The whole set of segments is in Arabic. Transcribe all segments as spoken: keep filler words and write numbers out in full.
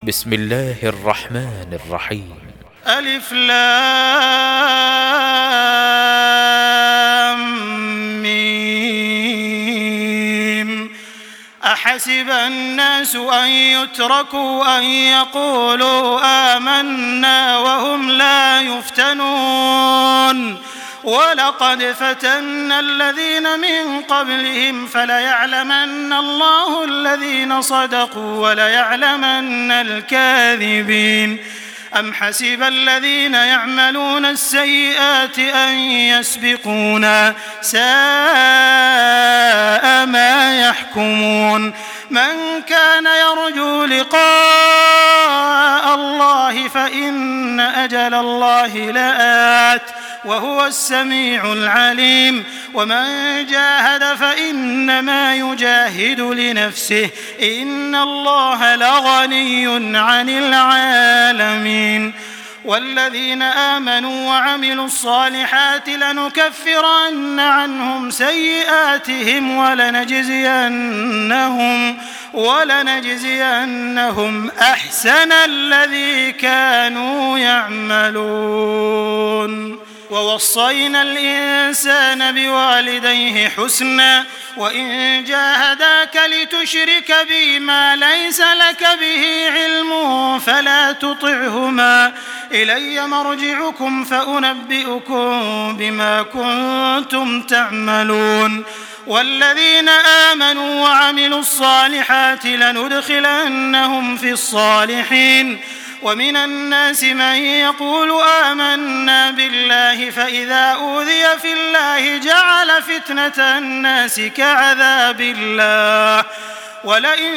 بسم الله الرحمن الرحيم. ألف لام ميم. أحسب الناس أن يتركوا أن يقولوا آمنا وهم لا يفتنون ولقد فتنا الذين من قبلهم فليعلمن الله الذين صدقوا وليعلمن الكاذبين. أم حسب الذين يعملون السيئات أن يسبقونا ساء ما يحكمون. من كان يرجو لقاء الله فإن أجل الله لآت وهو السميع العليم. ومن جاهد فإنما يجاهد لنفسه إن الله لغني عن العالمين. والذين آمنوا وعملوا الصالحات لنكفرن عنهم سيئاتهم ولنجزينهم ولنجزينهم أحسن الذي كانوا يعملون. ووصينا الإنسان بوالديه حسنا وإن جاهداك لتشرك بي ما ليس لك به علم فلا تطعهما إلي مرجعكم فأنبئكم بما كنتم تعملون. والذين آمنوا وعملوا الصالحات لندخلنهم في الصالحين. ومن الناس من يقول آمنا بالله فإذا أوذي في الله جعل فتنة الناس كعذاب الله ولئن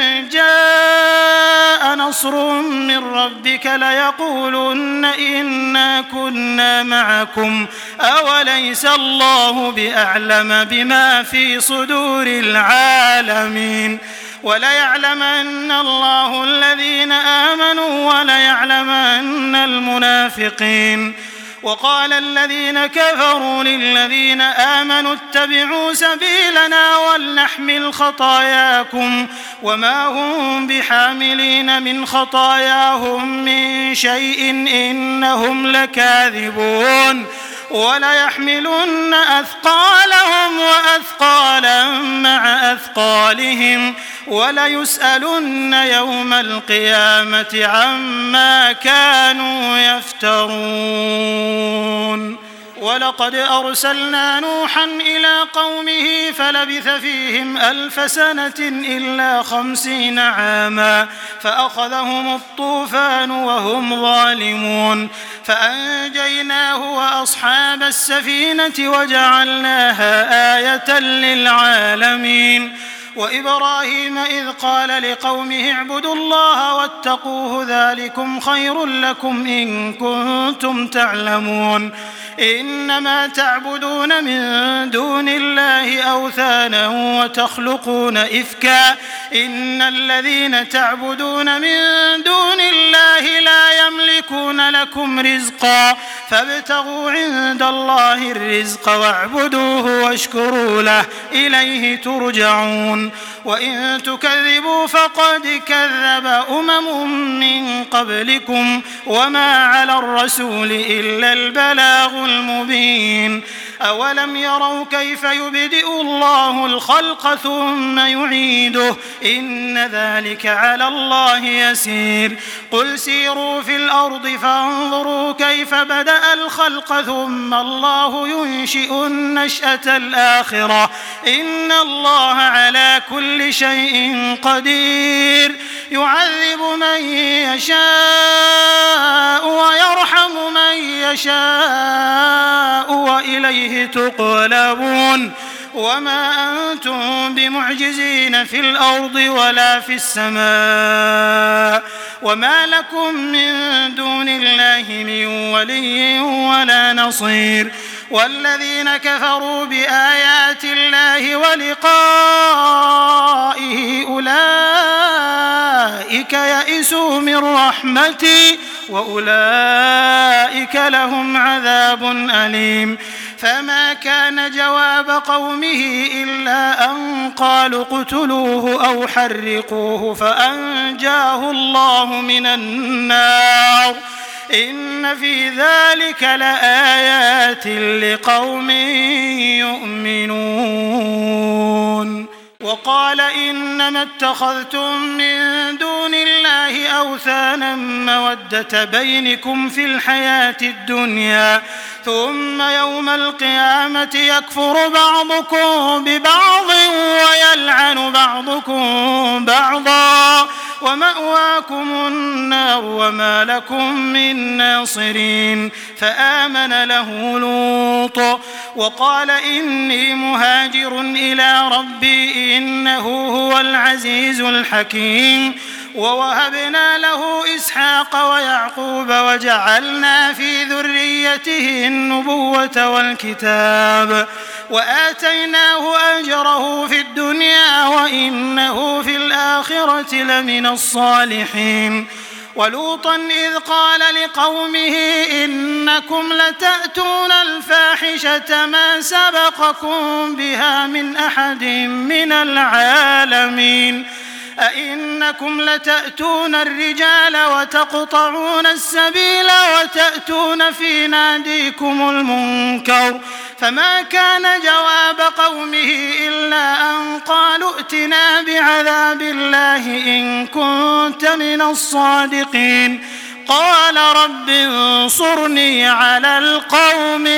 جاء نصر من ربك ليقولن إنا كنا معكم أوليس الله بأعلم بما في صدور العالمين. وليعلمن الله الذين آمنوا وليعلمن المنافقين. وقال الذين كفروا للذين آمنوا اتبعوا سبيلنا ولنحمل خطاياكم وما هم بحاملين من خطاياهم من شيء إنهم لكاذبون. وليحملن أثقالهم وأثقالا مع أثقالهم وليسألن يوم القيامة عما كانوا يفترون. ولقد أرسلنا نوحا إلى قومه فلبث فيهم ألف سنة إلا خمسين عاما فأخذهم الطوفان وهم ظالمون فأنجيناه وأصحاب السفينة وجعلناها آية للعالمين. وإبراهيم إذ قال لقومه اعبدوا الله واتقوه ذلكم خير لكم إن كنتم تعلمون. إنما تعبدون من دون الله أوثانا وتخلقون إفكا إن الذين تعبدون من دون الله لا يملكون لكم رزقا فابتغوا عند الله الرزق واعبدوه واشكروا له إليه ترجعون. وإن تكذبوا فقد كذب أمم من قبلكم وما على الرسول إلا البلاغ المبين. أولم يروا كيف يبدئ الله الخلق ثم يعيده إن ذلك على الله يسير. قل سيروا في الأرض فانظروا كيف بدأ الخلق ثم الله ينشئ النشأة الآخرة إن الله على كل شيء قدير. يعذب من يشاء ويرحم من يشاء وإليه تقلبون. وما أنتم بمعجزين في الأرض ولا في السماء وما لكم من دون الله من ولي ولا نصير. والذين كفروا بآيات الله ولقائه أولئك يئسوا من رحمتي وأولئك لهم عذاب أليم. فما كان جواب قومه إلا أن قالوا اقتلوه أو حرقوه فأنجاه الله من النار إن في ذلك لآيات لقوم يؤمنون. وقال إنما اتخذتم من دون الله أوثانا مودة بينكم في الحياة الدنيا ثم يوم القيامة يكفر بعضكم ببعض ويلعن بعضكم بعضا ومأواكم النار وما لكم من ناصرين. فآمن له لوط وقال إني مهاجر إلى ربي إنه هو العزيز الحكيم. ووهبنا له إسحاق ويعقوب وجعلنا في ذريته النبوة والكتاب وآتيناه أجره في الدنيا وإنه في الآخرة لمن الصالحين. ولوطا إذ قال لقومه إنكم لتأتون الفاحشة ما سبقكم بها من أحد من العالمين أئنكم لتأتون الرجال وتقطعون السبيل وتأتون في ناديكم المنكر فما كان جواب قومه إلا أن قالوا ائتنا بعذاب الله إن كنت من الصادقين. قال رب انصرني على القوم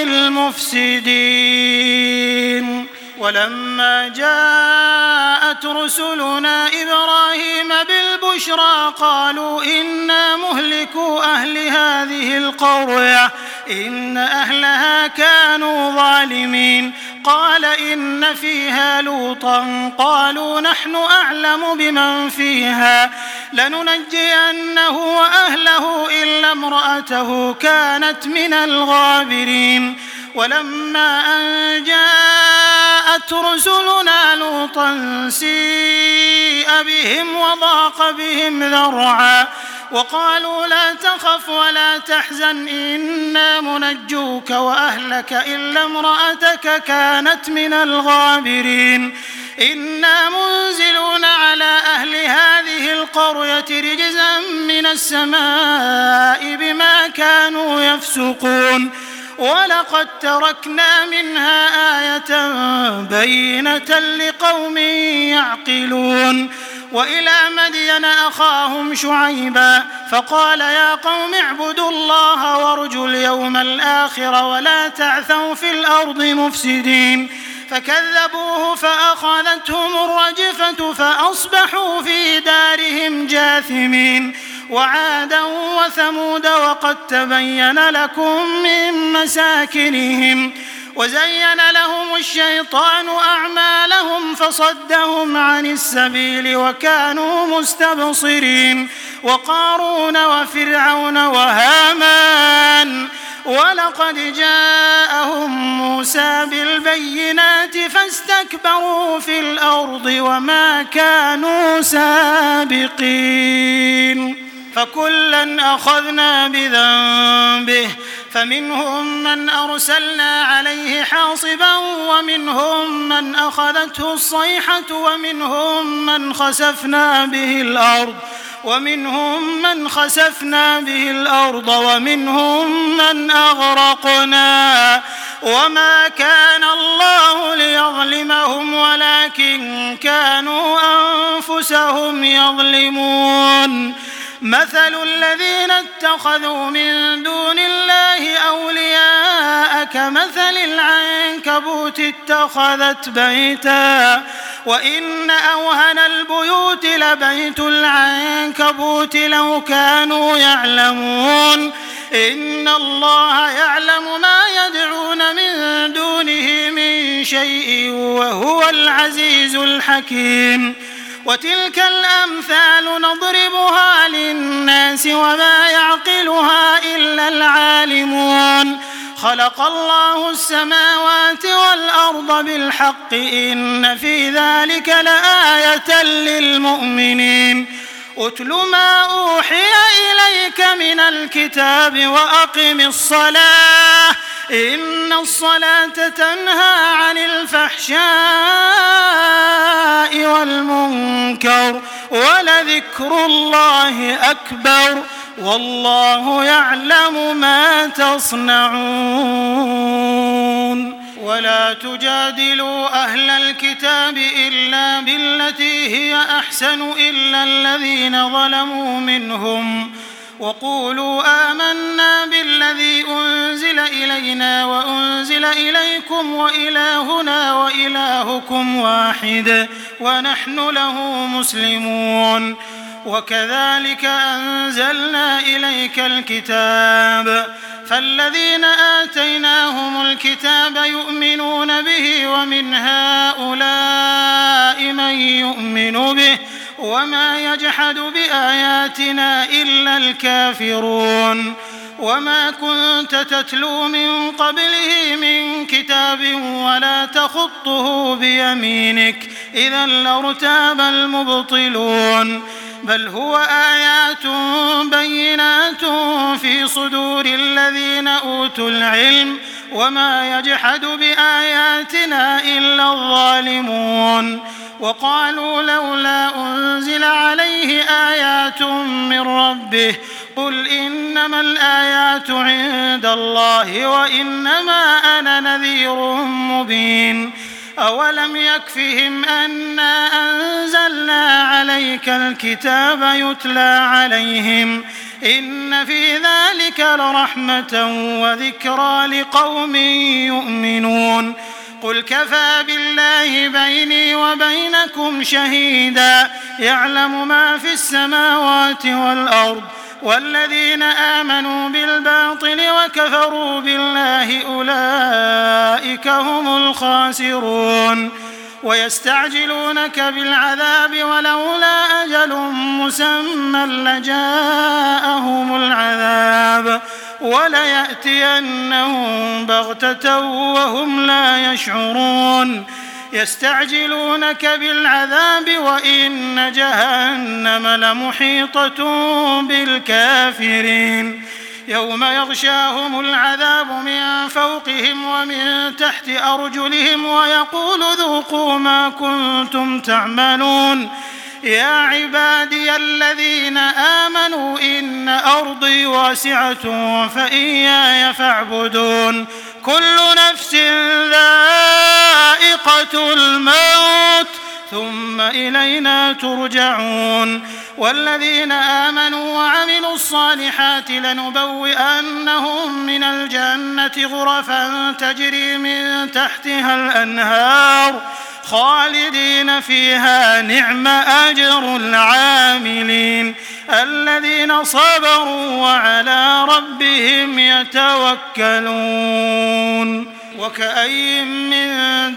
المفسدين. ولما جاءت رسلنا إبراهيم بالبشرى قالوا إنا مهلكو أهل هذه القرية إن أهلها كانوا ظالمين. قال إن فيها لوطا قالوا نحن أعلم بمن فيها لننجينه وأهله إلا امرأته كانت من الغابرين. ولما أن جاءت رسلنا لوطا سيء بهم وضاق بهم ذرعا وقالوا لا تخف ولا تحزن إنا منجوك وأهلك إلا امرأتك كانت من الغابرين. إنا منزلون على أهل هذه القرية رجزا من السماء بما كانوا يفسقون. ولقد تركنا منها آية بينة لقوم يعقلون. وإلى مدين أخاهم شعيبا فقال يا قوم اعبدوا الله وارجوا اليوم الآخر ولا تعثوا في الأرض مفسدين. فكذبوه فأخذتهم الرجفة فأصبحوا في دارهم جاثمين. وعادا وثمود وقد تبين لكم من مساكنهم وزين لهم الشيطان أعمالهم فصدهم عن السبيل وكانوا مستبصرين. وقارون وفرعون وهامان ولقد جاءهم موسى بالبينات فاستكبروا في الأرض وما كانوا سابقين. فكلا أخذنا بذنبه فمنهم من أرسلنا عليه حاصبا ومنهم من أخذته الصيحة ومنهم من خسفنا به الأرض ومنهم من خسفنا به الأرض ومنهم من أغرقنا وما كان الله ليظلمهم ولكن كانوا أنفسهم يظلمون. مثل الذين اتخذوا من دون الله أولياء كمثل العنكبوت اتخذت بيتا وإن أوهن البيوت لبيت العنكبوت لو كانوا يعلمون. إن الله يعلم ما يدعون من دونه من شيء وهو العزيز الحكيم. وتلك الأمثال نضربها للناس وما يعقلها إلا العالمون. خلق الله السماوات والأرض بالحق إن في ذلك لآية للمؤمنين. أتل ما أوحي إليك من الكتاب وأقم الصلاة إن الصلاة تنهى عن الفحشاء والمنكر ولذكر الله أكبر والله يعلم ما تصنعون ولا تجادلوا أهل الكتاب إلا بالتي هي أحسن إلا الذين ظلموا منهم وقولوا آمنا بالذي أنزل إلينا وأنزل إليكم وإلهنا وإلهكم واحد ونحن له مسلمون وكذلك أنزلنا إليك الكتاب فالذين آتيناهم الكتاب يؤمنون به ومن هؤلاء من يؤمن به وما يجحد بآياتنا إلا الكافرون وما كنت تتلو من قبله من كتاب ولا تخطه بيمينك إذا لارتاب المبطلون بل هو آيات بينات في صدور الذين أوتوا العلم وما يجحد بآياتنا إلا الظالمون وقالوا لولا أنزل عليه آيات من ربه قل إنما الآيات عند الله وإنما أنا نذير مبين أولم يكفهم أنا أنزلنا عليك الكتاب يتلى عليهم إن في ذلك لرحمة وذكرى لقوم يؤمنون قل كفى بالله بيني وبينكم شهيدا يعلم ما في السماوات والأرض والذين آمنوا بالباطل وكفروا بالله أولئك هم الخاسرون ويستعجلونك بالعذاب ولولا أجل مسمى لجاءهم العذاب وليأتينهم بغتة وهم لا يشعرون يستعجلونك بالعذاب وإن جهنم لمحيطة بالكافرين يوم يغشاهم العذاب من فوقهم ومن تحت أرجلهم ويقول ذوقوا ما كنتم تعملون يا عبادي الذين آمنوا إن أرضي واسعة فإياي فاعبدون كل نفس ذائقة الموت ثم إلينا ترجعون والذين آمنوا وعملوا الصالحات لنبوئنهم من الجنة غرفا تجري من تحتها الأنهار خالدين فيها نعم أجر العاملين الذين صبروا وعلى ربهم يتوكلون وكأي من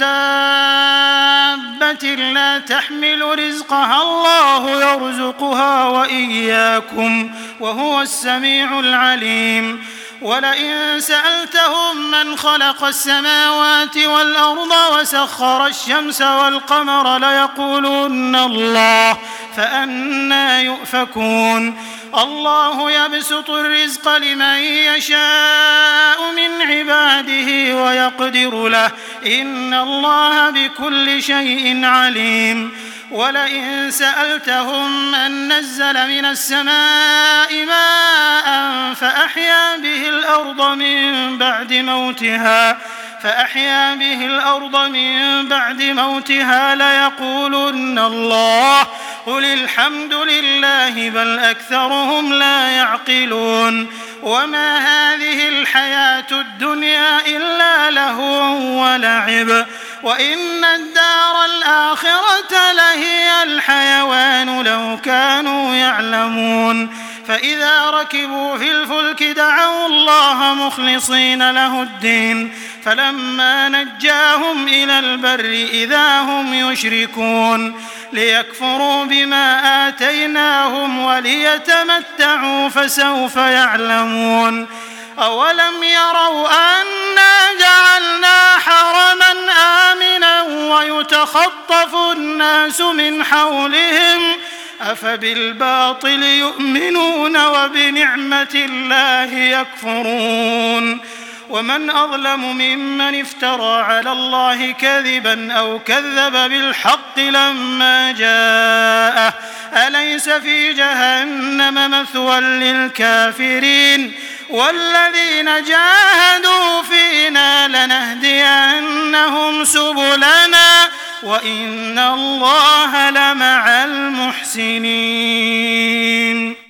دابة لا تحمل رزقها الله يرزقها وإياكم وهو السميع العليم ولئن سألتهم من خلق السماوات والأرض وسخر الشمس والقمر ليقولن الله فأنى يؤفكون الله يبسط الرزق لمن يشاء من عباده ويقدر له إن الله بكل شيء عليم ولئن سألتهم من نزل من السماء ماء فأحيا به الأرض من بعد موتها فأحيا به الأرض من بعد موتها ليقولن الله قل الحمد لله بل أكثرهم لا يعقلون وما هذه الحياة الدنيا إلا لهو ولعب وإن الدار الآخرة لهي الحيوان لو كانوا يعلمون فإذا ركبوا في الفلك دعوا الله مخلصين له الدين فلما نجاهم إلى البر إذا هم يشركون ليكفروا بما آتيناهم وليتمتعوا فسوف يعلمون أولم يروا أنا جعلنا حرما آمنا ويتخطف الناس من حولهم أفبالباطل يؤمنون وبنعمة الله يكفرون ومن أظلم ممن افترى على الله كذبا أو كذب بالحق لما جاءه أليس في جهنم مثوى للكافرين والذين جاهدوا فينا لنهدينهم سبلنا وإن الله لمع المحسنين.